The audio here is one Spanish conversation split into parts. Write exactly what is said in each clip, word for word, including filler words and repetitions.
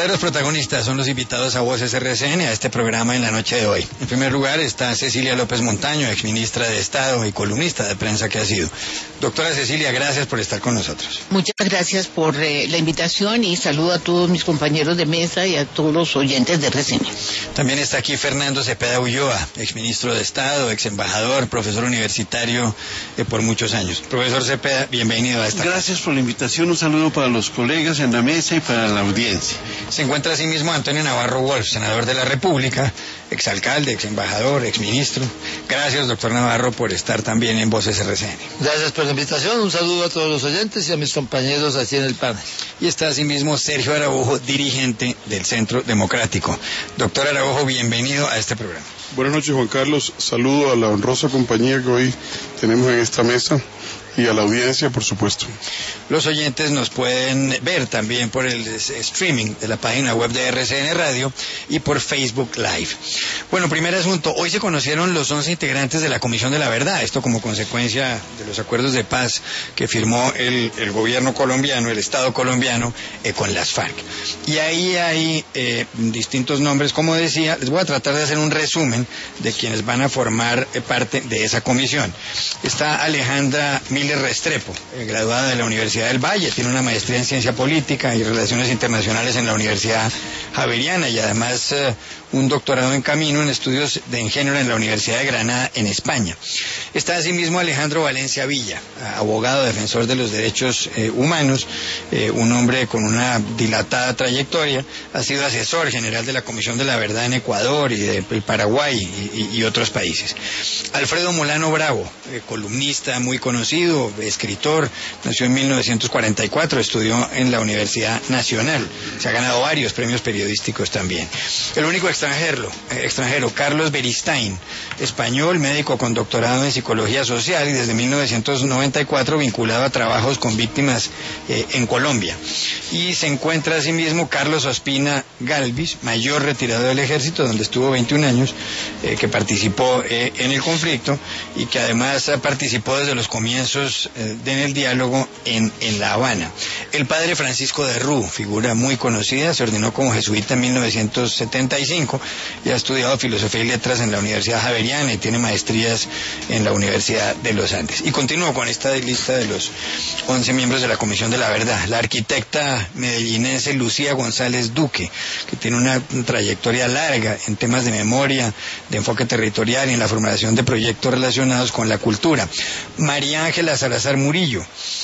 verdaderos protagonistas son los invitados a Voces R C N, a este programa en la noche de hoy. En primer lugar está Cecilia López Montaño, exministra de Estado y columnista de prensa que ha sido. Doctora Cecilia, gracias por estar con nosotros. Muchas gracias por eh, la invitación y saludo a todos mis compañeros de mesa y a todos los oyentes de R C N. También está aquí Fernando Cepeda Ulloa, exministro de Estado, ex embajador, profesor universitario eh, por muchos años. Profesor Cepeda, bienvenido a esta Gracias por la invitación, un saludo para los colegas en la mesa y para la audiencia. Se encuentra asimismo Antonio Navarro Wolf, senador de la República, exalcalde, ex embajador, ex ministro. Gracias, doctor Navarro, por estar también en Voces R C N. Gracias por la invitación, un saludo a todos los oyentes y a mis compañeros aquí en el panel. Y está asimismo Sergio Araujo, dirigente del Centro Democrático. Doctor Araujo, bienvenido a este programa. Buenas noches, Juan Carlos. Saludo a la honrosa compañía que hoy tenemos en esta mesa y a la audiencia, por supuesto. Los oyentes nos pueden ver también por el streaming de la página web de R C N Radio y por Facebook Live. Bueno, primer asunto, hoy se conocieron los once integrantes de la Comisión de la Verdad, esto como consecuencia de los acuerdos de paz que firmó el, el gobierno colombiano, el Estado colombiano, eh, con las FARC. Y ahí hay eh, distintos nombres, como decía, les voy a tratar de hacer un resumen de quienes van a formar eh, parte de esa comisión. Está Alejandra Miller Restrepo, eh, graduada de la Universidad del Valle, tiene una maestría en Ciencia Política y Relaciones Internacionales en la Universidad Javeriana y además eh, un doctorado en camino en estudios de género en la Universidad de Granada, en España. Está asimismo Alejandro Valencia Villa, abogado, defensor de los derechos eh, humanos, eh, un hombre con una dilatada trayectoria, ha sido asesor general de la Comisión de la Verdad en Ecuador y de y Paraguay y, y, y otros países. Alfredo Molano Bravo, eh, columnista muy conocido, escritor, nació en mil novecientos cuarenta y cuatro, estudió en la Universidad Nacional, se ha ganado varios premios periodísticos también. El único extranjero, eh, extranjero Carlos Beristain, español, médico con doctorado en Psicología Social y desde mil novecientos noventa y cuatro vinculado a trabajos con víctimas eh, en Colombia. Y se encuentra asimismo Carlos Ospina Galvis, mayor retirado del ejército, donde estuvo veintiún años, eh, que participó eh, en el conflicto y que además eh, participó desde los comienzos eh, en el diálogo en, en La Habana. El padre Francisco de Rú, figura muy conocida, se ordenó como jesuita en mil novecientos setenta y cinco y ha estudiado Filosofía y Letras en la Universidad Javeriana y tiene maestrías en la Universidad de los Andes. Y continúo con esta lista de los once miembros de la Comisión de la Verdad. La arquitecta medellinense Lucía González Duque, que tiene una trayectoria larga en temas de memoria, de enfoque territorial y en la formulación de proyectos relacionados con la cultura. María Ángela Salazar Murillo,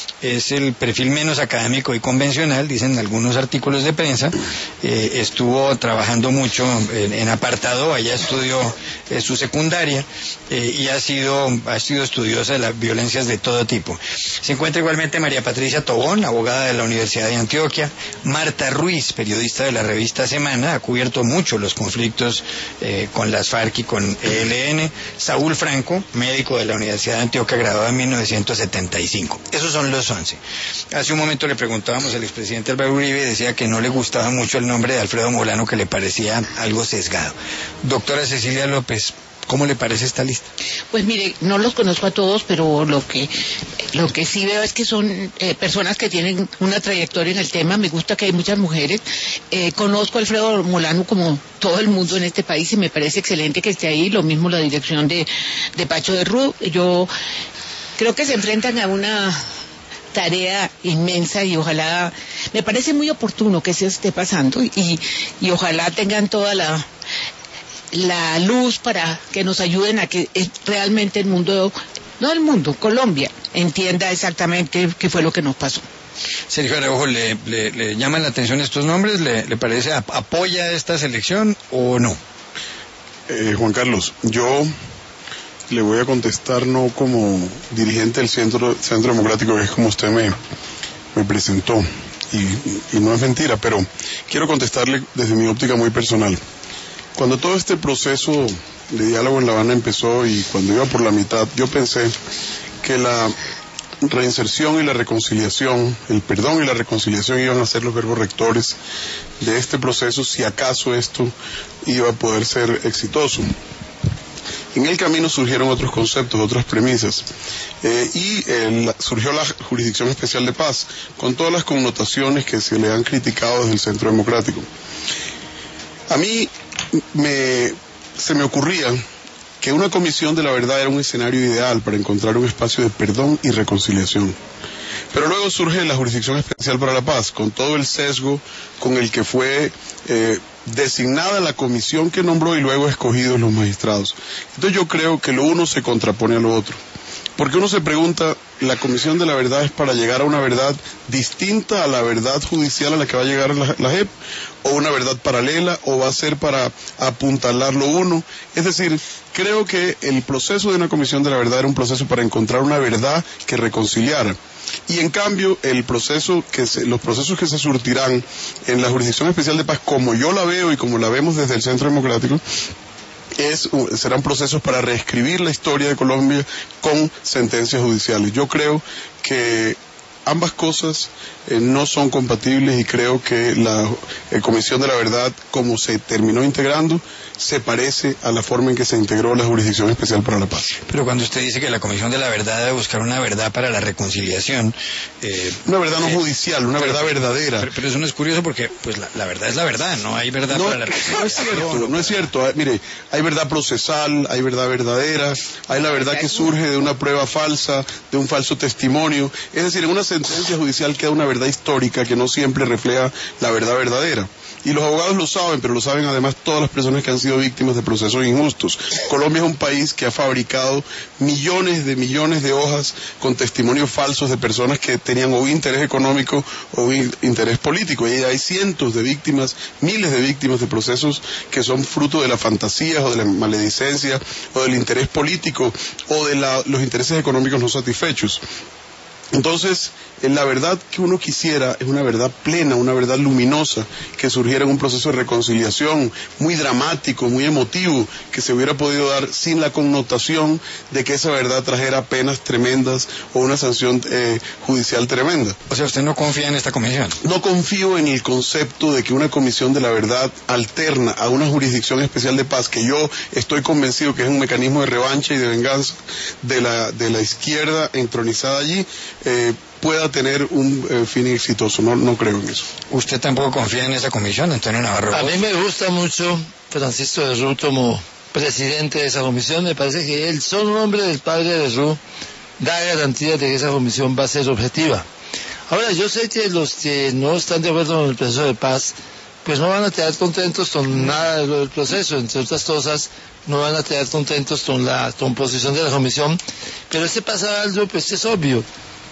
es el perfil menos académico y convencional, dicen algunos artículos de prensa, eh, estuvo trabajando mucho en, en apartado, allá estudió eh, su secundaria eh, y ha sido, ha sido estudiosa de las violencias de todo tipo. Se encuentra igualmente María Patricia Tobón, abogada de la Universidad de Antioquia, Marta Ruiz, periodista de la revista Semana, ha cubierto mucho los conflictos eh, con las FARC y con E L N, Saúl Franco, médico de la Universidad de Antioquia, graduado en mil novecientos setenta y cinco. Esos son los once. Hace un momento le preguntábamos al expresidente Álvaro Uribe y decía que no le gustaba mucho el nombre de Alfredo Molano, que le parecía algo sesgado. Doctora Cecilia López, ¿cómo le parece esta lista? Pues mire, no los conozco a todos, pero lo que lo que sí veo es que son eh, personas que tienen una trayectoria en el tema. Me gusta que hay muchas mujeres. Eh, conozco a Alfredo Molano como todo el mundo en este país y me parece excelente que esté ahí. Lo mismo la dirección de, de Pacho de Rú. Yo creo que se enfrentan a una tarea inmensa y ojalá, me parece muy oportuno que se esté pasando y, y ojalá tengan toda la la luz para que nos ayuden a que realmente el mundo, no el mundo, Colombia, entienda exactamente qué fue lo que nos pasó. Sergio Araujo, ¿le, le, le llaman la atención estos nombres? ¿Le, le parece, apoya esta selección o no? Eh, Juan Carlos, yo le voy a contestar no como dirigente del Centro, Centro Democrático, que es como usted me, me presentó, y, y no es mentira, pero quiero contestarle desde mi óptica muy personal. Cuando todo este proceso de diálogo en La Habana empezó y cuando iba por la mitad, yo pensé que la reinserción y la reconciliación, el perdón y la reconciliación iban a ser los verbos rectores de este proceso, si acaso esto iba a poder ser exitoso. En el camino surgieron otros conceptos, otras premisas, eh, y eh, surgió la Jurisdicción Especial de Paz, con todas las connotaciones que se le han criticado desde el Centro Democrático. A mí me, se me ocurría que una comisión de la verdad era un escenario ideal para encontrar un espacio de perdón y reconciliación. Pero luego surge la Jurisdicción Especial para la Paz, con todo el sesgo con el que fue eh, designada la comisión que nombró y luego escogidos los magistrados. Entonces yo creo que lo uno se contrapone a lo otro. Porque uno se pregunta, ¿la Comisión de la Verdad es para llegar a una verdad distinta a la verdad judicial a la que va a llegar la, la J E P? ¿O una verdad paralela? ¿O va a ser para apuntalar lo uno? Es decir, creo que el proceso de una Comisión de la Verdad era un proceso para encontrar una verdad que reconciliara. Y en cambio, el proceso que se, los procesos que se surtirán en la Jurisdicción Especial de Paz, como yo la veo y como la vemos desde el Centro Democrático, Es, serán procesos para reescribir la historia de Colombia con sentencias judiciales. Yo creo que ambas cosas eh, no son compatibles y creo que la eh, Comisión de la Verdad, como se terminó integrando, se parece a la forma en que se integró la Jurisdicción Especial para la Paz. Pero cuando usted dice que la Comisión de la Verdad debe buscar una verdad para la reconciliación... Eh, una verdad no eh, judicial, una pero, verdad verdadera. Pero, pero eso no es curioso porque pues la, la verdad es la verdad, no hay verdad no, para la reconciliación. No es cierto, no es cierto. Ah, mire, hay verdad procesal, hay verdad verdadera, hay la verdad que surge de una prueba falsa, de un falso testimonio. Es decir, en una sentencia judicial queda una verdad histórica que no siempre refleja la verdad verdadera. Y los abogados lo saben, pero lo saben además todas las personas que han sido víctimas de procesos injustos. Colombia es un país que ha fabricado millones de millones de hojas con testimonios falsos de personas que tenían o interés económico o interés político. Y hay cientos de víctimas, miles de víctimas de procesos que son fruto de la fantasía o de la maledicencia o del interés político o de la, los intereses económicos no satisfechos. Entonces, la verdad que uno quisiera es una verdad plena, una verdad luminosa, que surgiera en un proceso de reconciliación muy dramático, muy emotivo, que se hubiera podido dar sin la connotación de que esa verdad trajera penas tremendas o una sanción eh, judicial tremenda. O sea, ¿usted no confía en esta comisión? No confío en el concepto de que una comisión de la verdad alterna a una jurisdicción especial de paz, que yo estoy convencido que es un mecanismo de revancha y de venganza de la, de la izquierda entronizada allí, eh, pueda tener un eh, fin exitoso. No, no creo en eso. ¿Usted tampoco confía en esa comisión, Antonio Navarro? A mí me gusta mucho Francisco de Rú como presidente de esa comisión. Me parece que él, solo nombre del padre de Rú, da garantías de que esa comisión va a ser objetiva. Ahora, yo sé que los que no están de acuerdo con el proceso de paz, pues no van a quedar contentos con nada de lo del proceso, entre otras cosas, no van a quedar contentos con la composición de la comisión, pero este pasa algo, pues es obvio.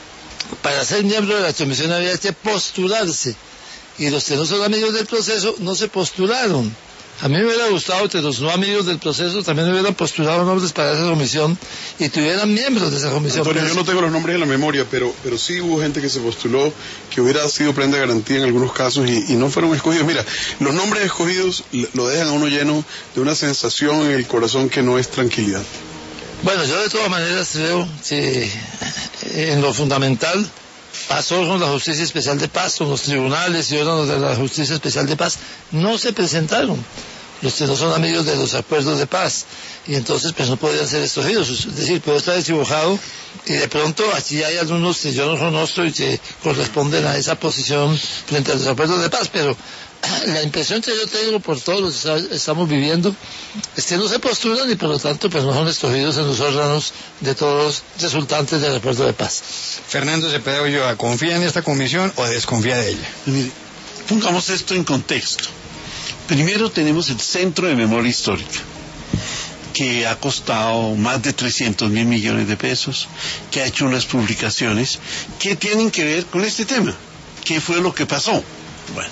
Para ser miembro de la comisión había que postularse, y los que no son amigos del proceso no se postularon. A mí me hubiera gustado que los no amigos del proceso también hubieran postulado nombres para esa comisión y tuvieran miembros de esa comisión. Antonio, pero yo no tengo los nombres en la memoria, pero, pero sí hubo gente que se postuló que hubiera sido prenda de garantía en algunos casos y, y no fueron escogidos. Mira, los nombres escogidos lo dejan a uno lleno de una sensación en el corazón que no es tranquilidad. Bueno, yo de todas maneras creo que en lo fundamental pasó con la Justicia Especial de Paz, con los tribunales y órganos de la Justicia Especial de Paz, no se presentaron los que no son amigos de los acuerdos de paz, y entonces pues no podían ser escogidos. Es decir, puedo estar equivocado, y de pronto aquí hay algunos que yo no conozco y que corresponden a esa posición frente a los acuerdos de paz, pero la impresión que yo tengo por todos los que estamos viviendo es que no se postulan y por lo tanto pues no son escogidos en los órganos de todos resultantes del acuerdo de paz. Fernando Cepeda Ulloa, ¿confía en esta comisión o desconfía de ella? Mire, pongamos esto en contexto. Primero tenemos el Centro de Memoria Histórica, que ha costado más de trescientos mil millones de pesos, que ha hecho unas publicaciones que tienen que ver con este tema. ¿Qué fue lo que pasó? Bueno,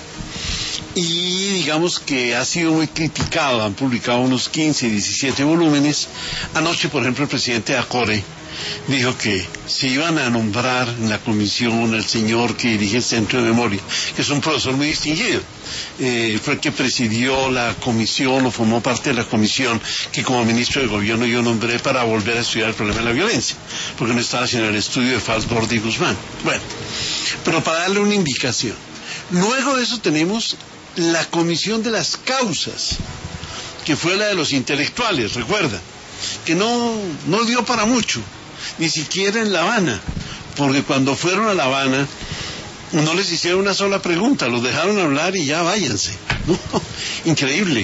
y digamos que ha sido muy criticado, han publicado unos quince, diecisiete volúmenes. Anoche, por ejemplo, el presidente Acore dijo que se iban a nombrar en la comisión al señor que dirige el Centro de Memoria, que es un profesor muy distinguido. Eh, fue el que presidió la comisión o formó parte de la comisión que como ministro de gobierno yo nombré para volver a estudiar el problema de la violencia, porque no estaba haciendo el estudio de Fals, Borda y Guzmán. Bueno, pero para darle una indicación, luego de eso tenemos la comisión de las causas, que fue la de los intelectuales, recuerda, que no, no dio para mucho, ni siquiera en La Habana, porque cuando fueron a La Habana no les hicieron una sola pregunta, los dejaron hablar y ya váyanse, ¿no? Increíble.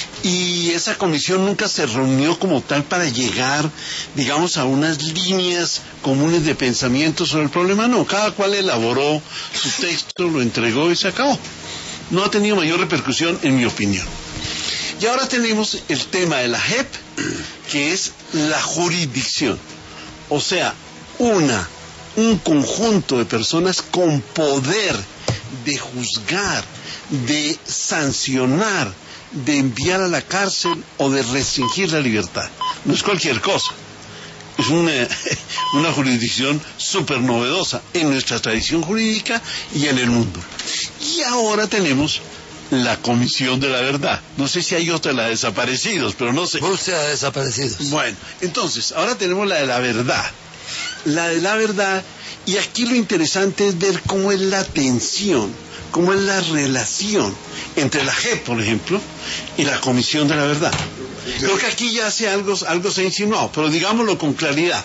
Y esa comisión nunca se reunió como tal para llegar, digamos, a unas líneas comunes de pensamiento sobre el problema, no, cada cual elaboró su texto, lo entregó y se acabó. No ha tenido mayor repercusión, en mi opinión. Y ahora tenemos el tema de la J E P, que es la jurisdicción, o sea, una un conjunto de personas con poder de juzgar, de sancionar, de enviar a la cárcel o de restringir la libertad. No es cualquier cosa. Es una, una jurisdicción súper novedosa en nuestra tradición jurídica y en el mundo. Y ahora tenemos la Comisión de la Verdad. No sé si hay otra, la de desaparecidos, pero no sé. Búsqueda de desaparecidos. Bueno, entonces, ahora tenemos la de la verdad. La de la verdad, y aquí lo interesante es ver cómo es la tensión, cómo es la relación entre la J E P, por ejemplo, y la Comisión de la Verdad. Creo que aquí ya hace algo, algo se ha insinuado, pero digámoslo con claridad.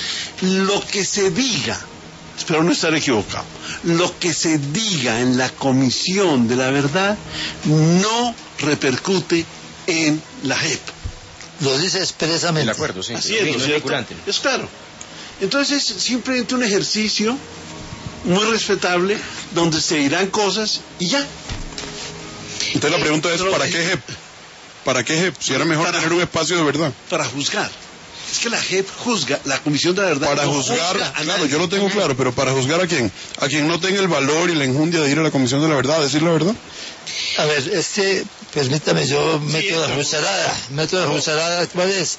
Lo que se diga, espero no estar equivocado, lo que se diga en la Comisión de la Verdad no repercute en la J E P. Lo dice expresamente. El acuerdo, sí. Así sí, es, sí, ¿no no es es cierto? vinculante. Es claro. Entonces es simplemente un ejercicio muy respetable donde se dirán cosas y ya. Entonces la pregunta es, ¿para qué J E P? ¿Para qué J E P? Si era mejor Para- tener un espacio de verdad. Para juzgar. Es que la J E P juzga, la Comisión de la Verdad. Para no juzgar, juzga a claro, nadie. yo lo tengo claro, pero ¿para juzgar a quién? A quien no tenga el valor y la enjundia de ir a la Comisión de la Verdad, a decir la verdad. A ver, este, permítame, yo meto la pero- cucharada, meto la cucharada, ¿cuál es?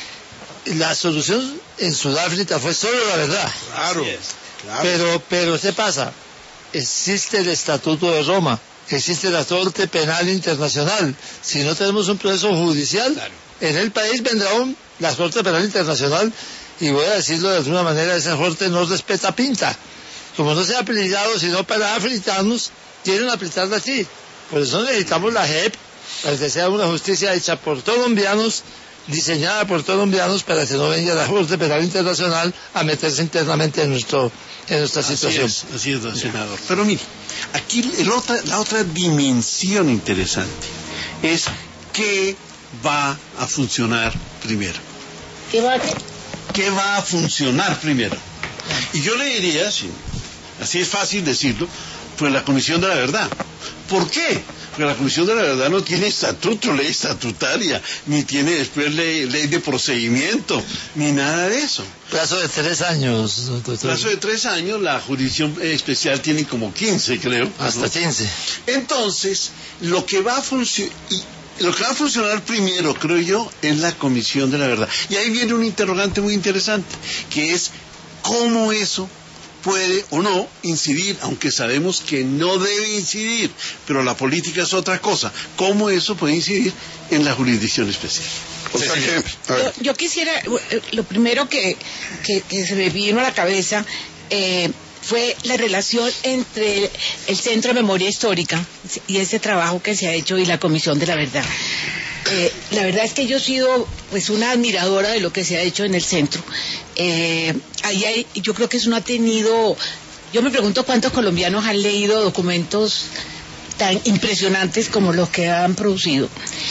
La solución en Sudáfrica fue solo la verdad. Claro. Así es. Pero, pero, ¿qué pasa? Existe el Estatuto de Roma, existe la Corte Penal Internacional. Si no tenemos un proceso judicial, Claro. en el país vendrá un, la Corte Penal Internacional, y voy a decirlo de alguna manera, esa Corte no respeta pinta. Como no se ha aplicado sino para africanos, quieren aplicarla así. Por eso necesitamos la J E P, para que sea una justicia hecha por colombianos, diseñada por colombianos, para que no venga la Corte Penal Internacional a meterse internamente en nuestro en nuestra Así situación. es, así es, don senador. Pero mire, aquí el otra, la otra dimensión interesante es qué va a funcionar primero. ¿Qué va a hacer? ¿Qué va a funcionar primero? Y yo le diría, sí, así es fácil decirlo, pues la Comisión de la Verdad. ¿Por qué? Porque la Comisión de la Verdad no tiene estatuto, ley estatutaria, ni tiene después ley, ley de procedimiento, ni nada de eso. Plazo de tres años, doctor. Plazo de tres años, la jurisdicción eh, especial tiene como quince, creo. Hasta ¿no? quince. Entonces, lo que va a funcionar... Lo que va a funcionar primero, creo yo, es la Comisión de la Verdad. Y ahí viene un interrogante muy interesante, que es cómo eso puede o no incidir, aunque sabemos que no debe incidir, pero la política es otra cosa. ¿Cómo eso puede incidir en la jurisdicción especial? O sea que, a ver, Yo, yo quisiera, eh, lo primero que, que, que se me vino a la cabeza eh, fue la relación entre el Centro de Memoria Histórica y ese trabajo que se ha hecho y la Comisión de la Verdad. Eh, la verdad es que yo he sido pues una admiradora de lo que se ha hecho en el centro. Eh, ahí hay, yo creo que eso no ha tenido, yo me pregunto cuántos colombianos han leído documentos tan impresionantes como los que han producido.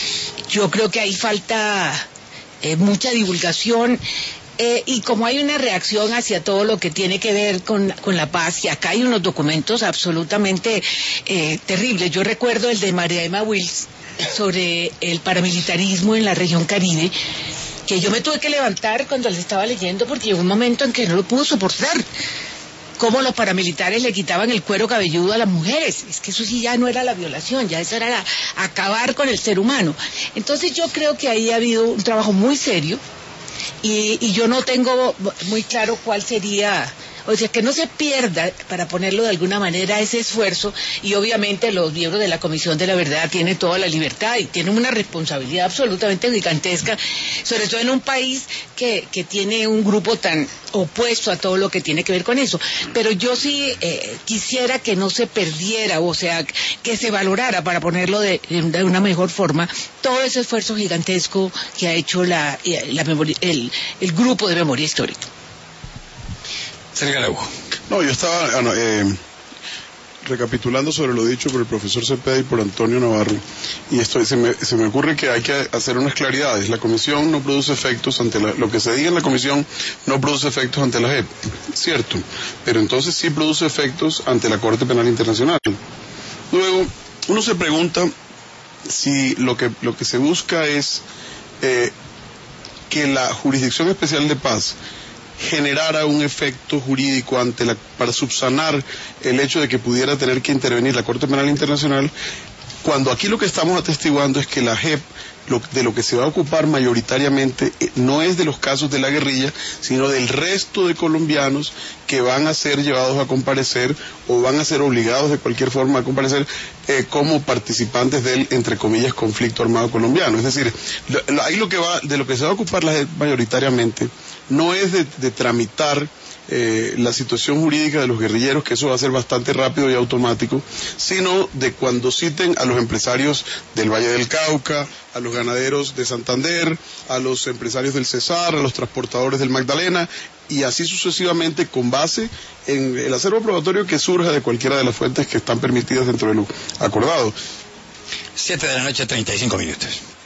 Yo creo que ahí falta eh, mucha divulgación. Eh, y como hay una reacción hacia todo lo que tiene que ver con, con la paz, y acá hay unos documentos absolutamente eh, terribles. Yo recuerdo el de María Emma Wills sobre el paramilitarismo en la región Caribe, que yo me tuve que levantar cuando les estaba leyendo porque llegó un momento en que no lo pude soportar. Cómo los paramilitares le quitaban el cuero cabelludo a las mujeres. Es que eso sí ya no era la violación, ya eso era la, acabar con el ser humano. Entonces yo creo que ahí ha habido un trabajo muy serio. Y, y yo no tengo muy claro cuál sería, O sea, que no se pierda, para ponerlo de alguna manera, ese esfuerzo, y obviamente los miembros de la Comisión de la Verdad tienen toda la libertad y tienen una responsabilidad absolutamente gigantesca, sobre todo en un país que, que tiene un grupo tan opuesto a todo lo que tiene que ver con eso. Pero yo sí eh, quisiera que no se perdiera, o sea, que se valorara, para ponerlo de, de una mejor forma, todo ese esfuerzo gigantesco que ha hecho la, la memoria, el, el grupo de memoria histórica. Sergio Araujo. No, yo estaba ah, no, eh, recapitulando sobre lo dicho por el profesor Cepeda y por Antonio Navarro, y esto se me, se me ocurre que hay que hacer unas claridades. La comisión no produce efectos ante la, lo que se diga en la comisión no produce efectos ante la J E P, cierto, pero entonces sí produce efectos ante la Corte Penal Internacional. Luego, uno se pregunta si lo que, lo que se busca es eh, que la Jurisdicción Especial de Paz generara un efecto jurídico ante la, para subsanar el hecho de que pudiera tener que intervenir la Corte Penal Internacional, cuando aquí lo que estamos atestiguando es que la J E P, lo, de lo que se va a ocupar mayoritariamente, eh, no es de los casos de la guerrilla, sino del resto de colombianos que van a ser llevados a comparecer o van a ser obligados de cualquier forma a comparecer eh, como participantes del, entre comillas, conflicto armado colombiano. Es decir, lo, lo, ahí lo que va, de lo que se va a ocupar la J E P mayoritariamente no es de, de tramitar eh, la situación jurídica de los guerrilleros, que eso va a ser bastante rápido y automático, sino de cuando citen a los empresarios del Valle del Cauca, a los ganaderos de Santander, a los empresarios del Cesar, a los transportadores del Magdalena, y así sucesivamente, con base en el acervo probatorio que surja de cualquiera de las fuentes que están permitidas dentro de lo acordado. Siete de la noche, treinta y cinco minutos.